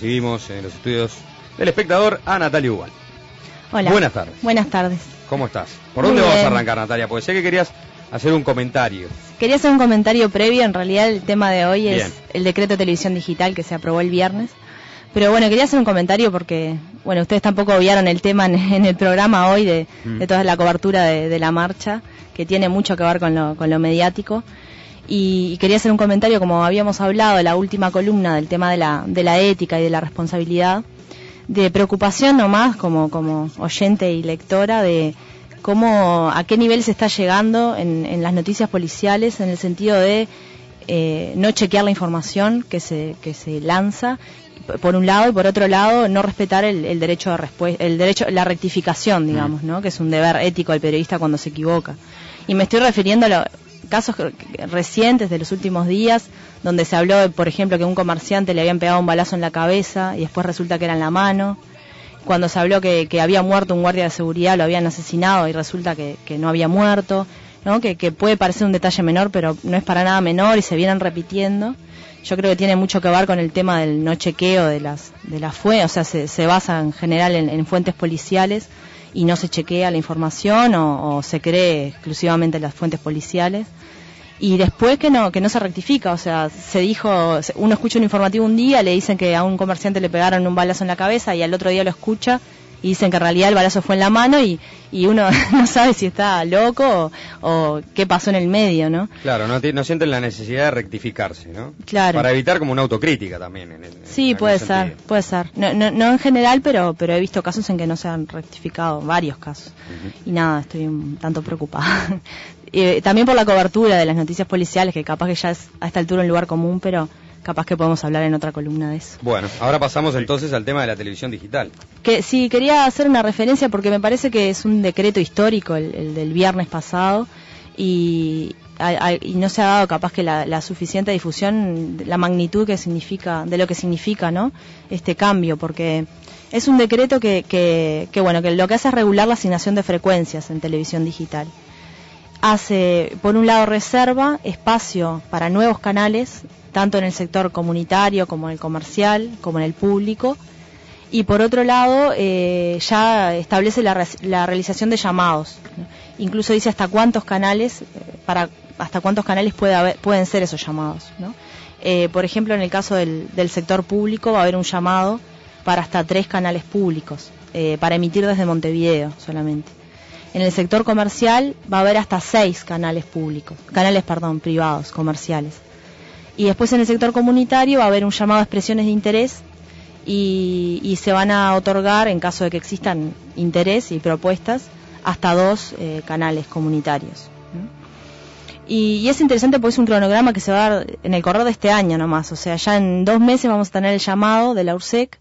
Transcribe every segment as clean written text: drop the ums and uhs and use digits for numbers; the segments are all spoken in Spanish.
recibimos en los estudios del Espectador a Natalia Ubal. Hola. Buenas tardes. Buenas tardes. ¿Cómo estás? ¿Por dónde vamos a arrancar, Natalia? Porque sé que querías hacer un comentario. Quería hacer un comentario previo. En realidad el tema de hoy Bien. es el decreto de televisión digital que se aprobó el viernes. Pero bueno, quería hacer un comentario porque, bueno, ustedes tampoco obviaron el tema en el programa hoy de toda la cobertura de la marcha, que tiene mucho que ver con lo mediático. Y quería hacer un comentario, como habíamos hablado en la última columna, del tema de la ética y de la responsabilidad, de preocupación nomás como oyente y lectora de a qué nivel se está llegando en las noticias policiales, en el sentido de no chequear la información que se lanza, por un lado, y por otro lado no respetar el derecho de respuesta, la rectificación, digamos, ¿no? Que es un deber ético del periodista cuando se equivoca. Y me estoy refiriendo a casos recientes de los últimos días, donde se habló, por ejemplo, que a un comerciante le habían pegado un balazo en la cabeza y después resulta que era en la mano. Cuando se habló que había muerto un guardia de seguridad, lo habían asesinado y resulta que no había muerto, ¿no? Que puede parecer un detalle menor, pero no es para nada menor y se vienen repitiendo. Yo creo que tiene mucho que ver con el tema del no chequeo de las fuentes, o sea, se basa en general en fuentes policiales y no se chequea la información o se cree exclusivamente las fuentes policiales. Y después que no se rectifica, o sea, se dijo, uno escucha un informativo un día, le dicen que a un comerciante le pegaron un balazo en la cabeza y al otro día lo escucha y dicen que en realidad el balazo fue en la mano y uno no sabe si está loco o qué pasó en el medio, ¿no? Claro, no sienten la necesidad de rectificarse, ¿no? Claro. Para evitar como una autocrítica también. Sí, puede ser. No en general, pero he visto casos en que no se han rectificado, varios casos. Y nada, estoy un tanto preocupada. También por la cobertura de las noticias policiales, que capaz que ya es a esta altura un lugar común, pero capaz que podemos hablar en otra columna de eso. Bueno, ahora pasamos entonces al tema de la televisión digital. Sí, quería hacer una referencia porque me parece que es un decreto histórico el del viernes pasado y no se ha dado capaz que la suficiente difusión, la magnitud de lo que significa, ¿no? Este cambio, porque es un decreto que lo que hace es regular la asignación de frecuencias en televisión digital. Hace, por un lado, reserva espacio para nuevos canales, tanto en el sector comunitario como en el comercial, como en el público, y por otro lado ya establece la realización de llamados. Incluso dice hasta cuántos canales pueden ser esos llamados, ¿no? Por ejemplo, en el caso del sector público va a haber un llamado para hasta 3 canales públicos, para emitir desde Montevideo solamente. En el sector comercial va a haber hasta 6 privados, comerciales. Y después en el sector comunitario va a haber un llamado a expresiones de interés y se van a otorgar, en caso de que existan interés y propuestas, hasta 2 canales comunitarios, ¿no? Y es interesante porque es un cronograma que se va a dar en el correr de este año nomás, o sea, ya en 2 meses vamos a tener el llamado de la URSEC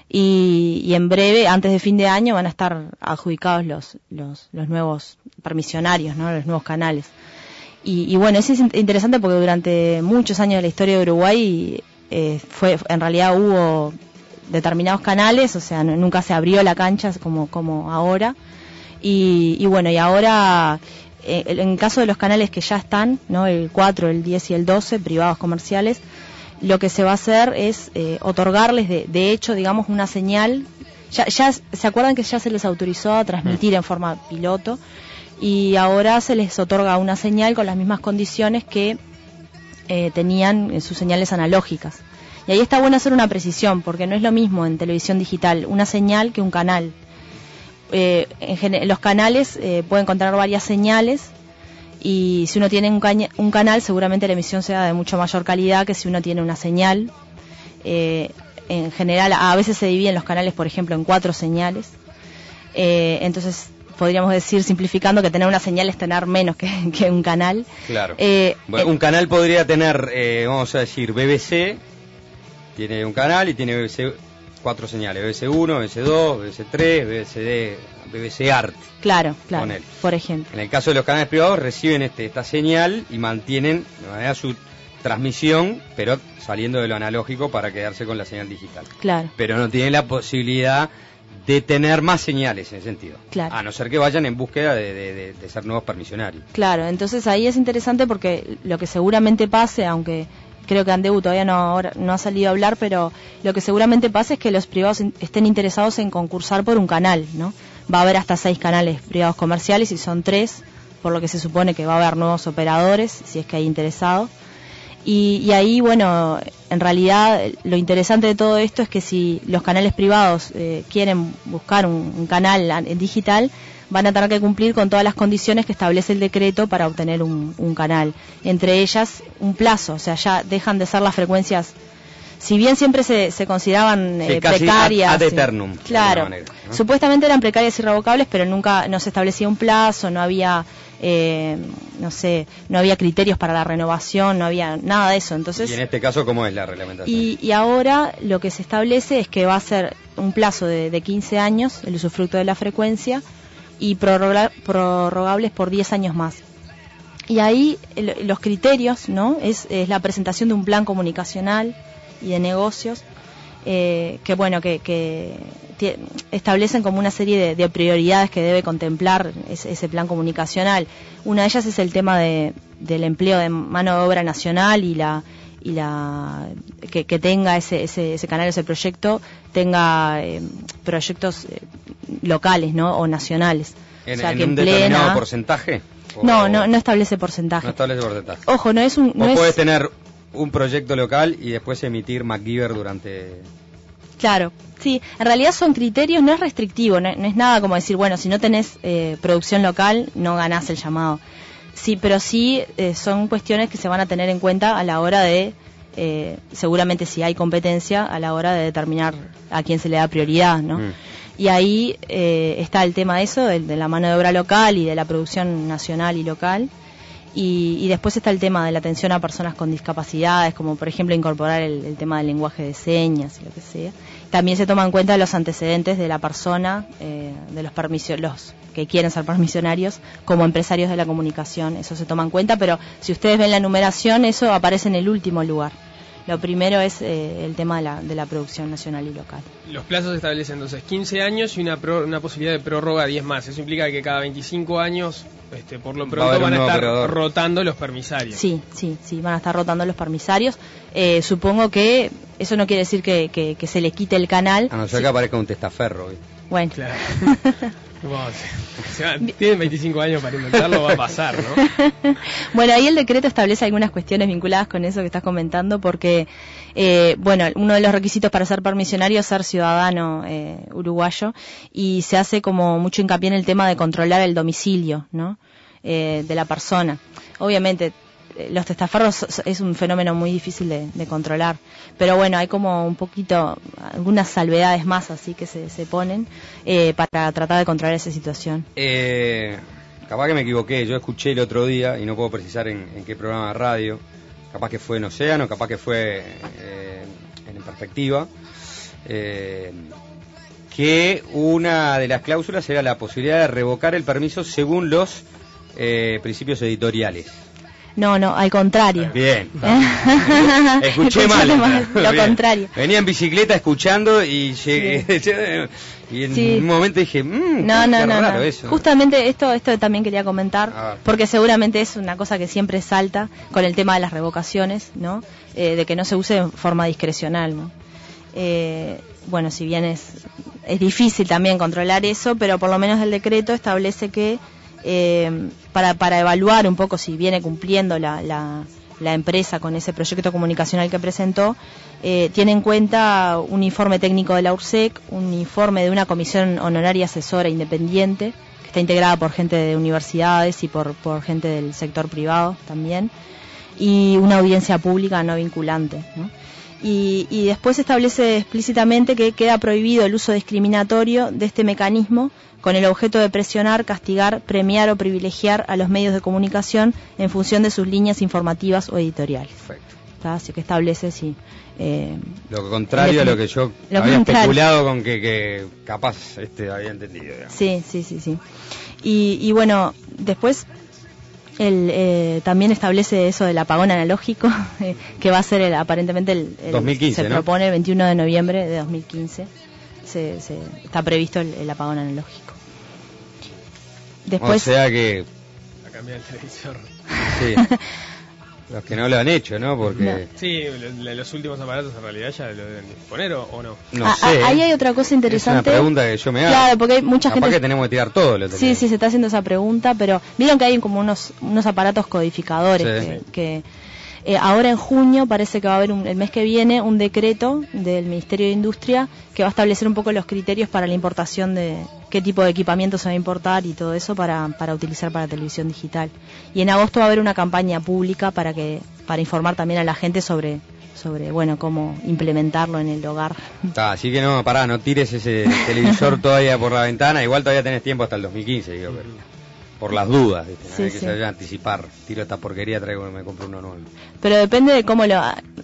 y en breve, antes de fin de año, van a estar adjudicados los nuevos permisionarios, ¿no? Los nuevos canales. Y bueno, eso es interesante porque durante muchos años de la historia de Uruguay en realidad hubo determinados canales, o sea, nunca se abrió la cancha como ahora. Y bueno, y ahora en caso de los canales que ya están, ¿no? El 4, el 10 y el 12, privados comerciales, lo que se va a hacer es otorgarles de hecho, digamos, una señal. Ya se acuerdan que ya se les autorizó a transmitir en forma piloto y ahora se les otorga una señal con las mismas condiciones que tenían sus señales analógicas. Y ahí está bueno hacer una precisión, porque no es lo mismo en televisión digital una señal que un canal. Los canales pueden contener varias señales y si uno tiene un canal seguramente la emisión sea de mucho mayor calidad que si uno tiene una señal. En general a veces se dividen los canales, por ejemplo, en 4 señales. Entonces podríamos decir, simplificando, que tener una señal es tener menos que un canal. Claro. Bueno, un canal podría tener, vamos a decir, BBC, tiene un canal y tiene BBC 4 señales, BBC 1, BBC 2, BBC 3, BBC Art. Claro, por ejemplo. En el caso de los canales privados reciben esta señal y mantienen de manera su transmisión, pero saliendo de lo analógico para quedarse con la señal digital. Claro. Pero no tienen la posibilidad de tener más señales en ese sentido. Claro. A no ser que vayan en búsqueda de ser nuevos permisionarios. Claro, entonces ahí es interesante porque lo que seguramente pase, aunque creo que Andeu todavía no ha salido a hablar, pero lo que seguramente pasa es que los privados estén interesados en concursar por un canal, ¿no? Va a haber hasta 6 canales privados comerciales y son 3, por lo que se supone que va a haber nuevos operadores, si es que hay interesados. Y ahí, bueno, en realidad lo interesante de todo esto es que si los canales privados quieren buscar un canal en digital, van a tener que cumplir con todas las condiciones que establece el decreto para obtener un canal. Entre ellas, un plazo, o sea, ya dejan de ser las frecuencias, si bien siempre se consideraban precarias. Ad eternum. Claro, manera, ¿no? Supuestamente eran precarias y irrevocables, pero nunca se establecía un plazo, no había... no había criterios para la renovación, no había nada de eso. Entonces, y en este caso, ¿cómo es la reglamentación? Y ahora lo que se establece es que va a ser un plazo de 15 años el usufructo de la frecuencia y prorrogables por 10 años más. Y ahí los criterios, ¿no? Es la presentación de un plan comunicacional y de negocios que establecen como una serie de prioridades que debe contemplar ese plan comunicacional. Una de ellas es el tema del empleo de mano de obra nacional y que tenga ese canal, ese proyecto, tenga proyectos locales, ¿no? O nacionales. ¿En, o sea, en que un determinado porcentaje? No establece porcentaje. No establece porcentaje. Ojo, no es un... Vos podés tener un proyecto local y después emitir MacGyver durante... Claro, sí, en realidad son criterios, no es restrictivo, no es nada como decir, bueno, si no tenés producción local, no ganás el llamado. Sí, pero sí son cuestiones que se van a tener en cuenta a la hora de, seguramente si hay competencia, a la hora de determinar a quién se le da prioridad, ¿no? Y ahí está el tema de eso, de la mano de obra local y de la producción nacional y local. Y después está el tema de la atención a personas con discapacidades, como por ejemplo incorporar el tema del lenguaje de señas y lo que sea. También se toman en cuenta los antecedentes de la persona, de los que quieren ser permisionarios, como empresarios de la comunicación. Eso se toma en cuenta, pero si ustedes ven la enumeración, eso aparece en el último lugar. Lo primero es el tema de la producción nacional y local. Los plazos establecen entonces 15 años y una posibilidad de prórroga 10 más. Eso implica que cada 25 años, por lo pronto, van a estar rotando los permisarios. Sí, van a estar rotando los permisarios. Supongo que eso no quiere decir que se le quite el canal. A no ser que aparezca un testaferro. Bueno. Claro. Tienen 25 años para inventarlo, va a pasar, ¿no? Bueno, ahí el decreto establece algunas cuestiones vinculadas con eso que estás comentando, porque, uno de los requisitos para ser permisionario es ser ciudadano uruguayo, y se hace como mucho hincapié en el tema de controlar el domicilio, ¿no? De la persona. Obviamente, los testaferros es un fenómeno muy difícil de controlar, pero bueno, hay como un poquito, algunas salvedades más así que se ponen para tratar de controlar esa situación. Capaz que me equivoqué, yo escuché el otro día, y no puedo precisar en qué programa de radio, capaz que fue en Océano, capaz que fue en Perspectiva, que una de las cláusulas era la posibilidad de revocar el permiso según los principios editoriales. No, al contrario. Bien. Escuché mal. Lo Bien. Contrario. Venía en bicicleta escuchando y llegué. Sí. Y en un momento dije, raro eso. Justamente esto también quería comentar, porque seguramente es una cosa que siempre salta con el tema de las revocaciones, ¿no? De que no se use de forma discrecional, ¿no? Bueno, si bien es difícil también controlar eso, pero por lo menos el decreto establece que para evaluar un poco si viene cumpliendo la empresa con ese proyecto comunicacional que presentó, tiene en cuenta un informe técnico de la URSEC, un informe de una comisión honoraria asesora independiente, que está integrada por gente de universidades y por gente del sector privado también, y una audiencia pública no vinculante, ¿no? Y después establece explícitamente que queda prohibido el uso discriminatorio de este mecanismo con el objeto de presionar, castigar, premiar o privilegiar a los medios de comunicación en función de sus líneas informativas o editoriales. Perfecto. Así que establece, sí. Lo contrario a lo que yo había especulado con que capaz había entendido. Digamos. Sí. Y bueno, después también establece eso del apagón analógico, que va a ser aparentemente el 2015, se ¿no? propone el 21 de noviembre de 2015. Se está previsto el apagón analógico. Después, o sea que... A cambiar el televisor. Sí. Los que no lo han hecho, ¿no? Porque... No. Sí, los últimos aparatos en realidad ya lo deben disponer o no. No sé. Ahí hay otra cosa interesante. Es una pregunta que yo me hago. Claro, porque hay mucha Capaz gente... que tenemos que tirar todo. Sí, se está haciendo esa pregunta, pero vieron que hay como unos aparatos codificadores sí. que ahora en junio parece que va a haber el mes que viene un decreto del Ministerio de Industria que va a establecer un poco los criterios para la importación de qué tipo de equipamiento se va a importar y todo eso para utilizar para televisión digital. Y en agosto va a haber una campaña pública para informar también a la gente sobre bueno, cómo implementarlo en el hogar. Así que no tires ese televisor todavía por la ventana, igual todavía tenés tiempo hasta el 2015, digo, pero por las dudas, ¿viste? Sí, Hay que saber anticipar, tiro esta porquería, me compro uno nuevo. Pero depende de cómo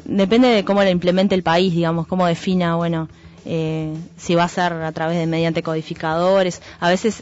lo implemente el país, digamos, cómo defina, bueno, si va a ser a través de mediante codificadores. A veces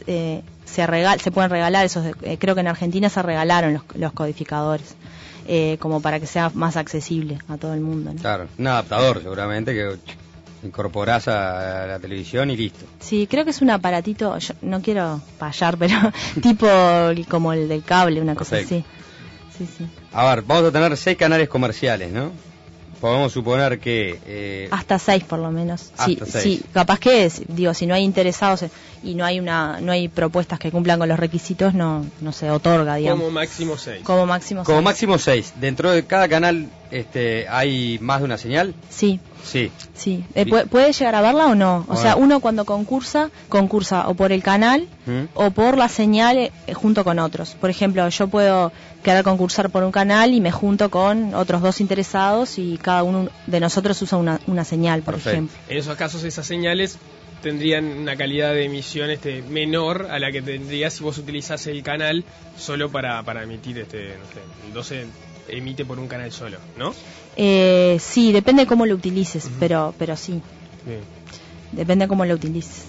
se pueden regalar esos, creo que en Argentina se regalaron los codificadores. Como para que sea más accesible a todo el mundo, ¿no? Claro, un adaptador seguramente que incorporás a la televisión y listo. Sí, creo que es un aparatito, yo no quiero payar, pero tipo como el del cable, una Perfecto. Cosa así. Sí. A ver, vamos a tener 6 canales comerciales, ¿no? Podemos suponer que... hasta 6 por lo menos. Hasta 6. Sí, capaz que, digo, si no hay interesados y no hay propuestas que cumplan con los requisitos, no se otorga, digamos. Como máximo 6. Como máximo 6. Dentro de cada canal ¿hay más de una señal? Sí. Sí. ¿Puede llegar a verla o no? O sea, uno cuando concursa o por el canal o por la señal junto con otros. Por ejemplo, yo puedo querer concursar por un canal y me junto con otros 2 interesados y cada uno de nosotros usa una señal, por ejemplo. En esos casos, esas señales tendrían una calidad de emisión menor a la que tendría si vos utilizás el canal solo para emitir, no sé, el 12 emite por un canal solo, ¿no? Sí, depende de cómo lo utilices, pero sí. Bien. Depende de cómo lo utilices.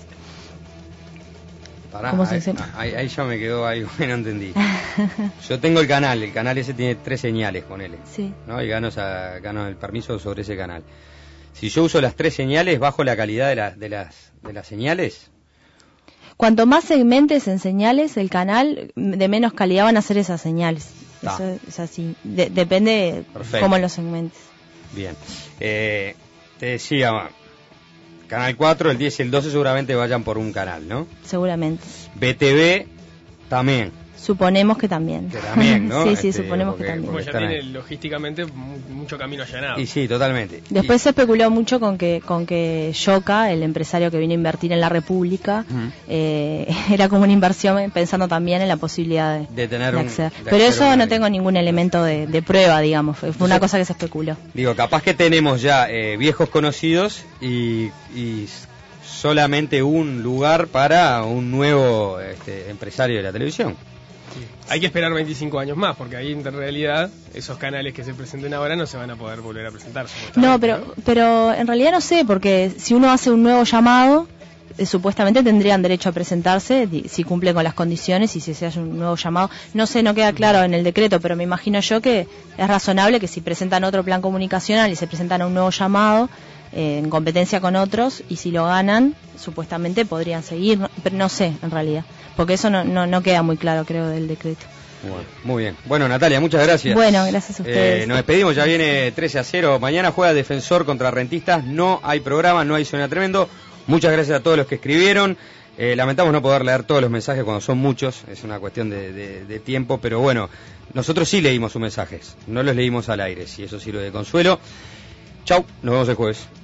Pará, ahí ya me quedó algo que no entendí. Yo tengo el canal ese tiene 3 señales, ponele. Sí. ¿No? Y gano el permiso sobre ese canal. Si yo uso las 3 señales, ¿bajo la calidad de las señales? Cuanto más segmentes en señales, el canal, de menos calidad van a ser esas señales. Eso es así. Depende cómo los segmentes. Bien. Te decía, Canal 4, el 10 y el 12 seguramente vayan por un canal, ¿no? Seguramente. BTV también. Suponemos que también. Que también, ¿no? Sí, suponemos que también. Porque ya tiene logísticamente mucho camino allanado. Y sí, totalmente. Después se especuló mucho con que Yoka, el empresario que vino a invertir en la República, era como una inversión pensando también en la posibilidad de tener acceder. Pero eso no tengo ningún elemento de prueba, digamos. Fue una cosa que se especuló. Digo, capaz que tenemos ya viejos conocidos y solamente un lugar para un nuevo empresario de la televisión. Hay que esperar 25 años más, porque ahí en realidad esos canales que se presenten ahora no se van a poder volver a presentar. No, pero en realidad no sé, porque si uno hace un nuevo llamado, supuestamente tendrían derecho a presentarse si cumple con las condiciones y si se hace un nuevo llamado. No sé, no queda claro en el decreto, pero me imagino yo que es razonable que si presentan otro plan comunicacional y se presentan a un nuevo llamado, en competencia con otros, y si lo ganan, supuestamente podrían seguir, pero no sé en realidad, porque eso no queda muy claro, creo, del decreto. Bueno, muy bien. Bueno, Natalia, muchas gracias. Bueno, gracias a ustedes. Nos despedimos, ya viene 13-0. Mañana juega Defensor contra Rentistas. No hay programa, no hay Suena Tremendo. Muchas gracias a todos los que escribieron. Lamentamos no poder leer todos los mensajes cuando son muchos. Es una cuestión de tiempo, pero bueno, nosotros sí leímos sus mensajes. No los leímos al aire, si eso sirve de consuelo. Chau, nos vemos el jueves.